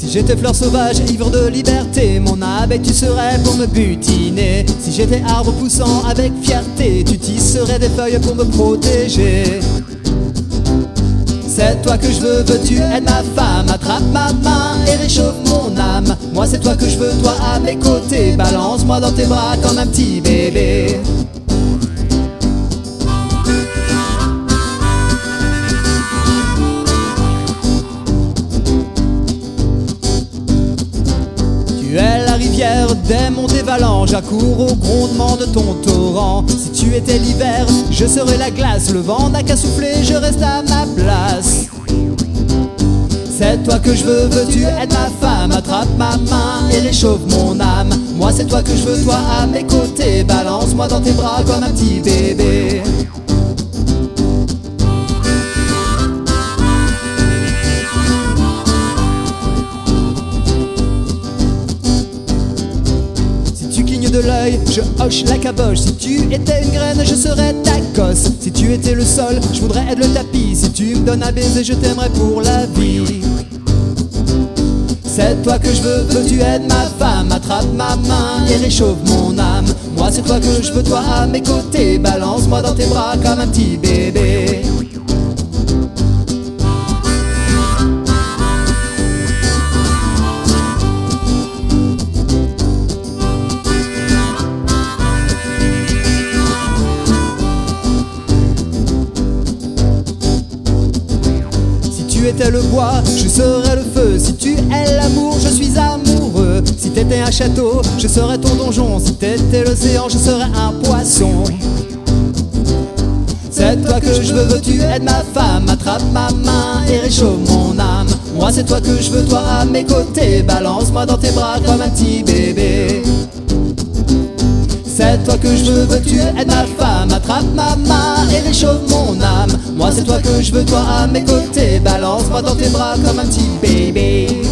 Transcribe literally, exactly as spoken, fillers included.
Si j'étais fleur sauvage, ivre de liberté, mon abeille tu serais pour me butiner. Si j'étais arbre poussant avec fierté, tu tisserais des feuilles pour me protéger. C'est toi que je veux, veux-tu être ma femme? Attrape ma main et réchauffe mon âme. Moi c'est toi que je veux, toi à mes côtés. Balance-moi dans tes bras comme un petit bébé. Tu es la rivière des monts dévalants, j'accours au grondement de ton torrent. Si tu étais l'hiver, je serais la glace. Le vent n'a qu'à souffler, je reste à ma place. C'est toi que je veux, veux-tu être ma femme? Attrape ma main et réchauffe mon âme. Moi c'est toi que je veux, toi à mes côtés. Balance-moi dans tes bras comme un petit bébé. De l'œil, je hoche la caboche. Si tu étais une graine, je serais ta gosse. Si tu étais le sol, je voudrais être le tapis. Si tu me donnes un baiser, je t'aimerais pour la vie. C'est toi que je veux, veux-tu être ma femme? Attrape ma main et réchauffe mon âme. Moi c'est toi que je veux, toi à mes côtés. Balance-moi dans tes bras comme un petit bébé. Si tu étais le bois, je serais le feu. Si tu es l'amour, je suis amoureux. Si t'étais un château, je serais ton donjon. Si t'étais l'océan, je serais un poisson. C'est toi que je veux, veux-tu être ma femme? Attrape ma main et réchauffe mon âme. Moi c'est toi que je veux, toi à mes côtés. Balance-moi dans tes bras comme un petit bébé. C'est toi que je veux, veux-tu être ma femme? Attrape ma main et réchauffe mon âme. Moi c'est toi que je veux, toi à mes côtés. Balance-moi dans tes bras comme un petit bébé.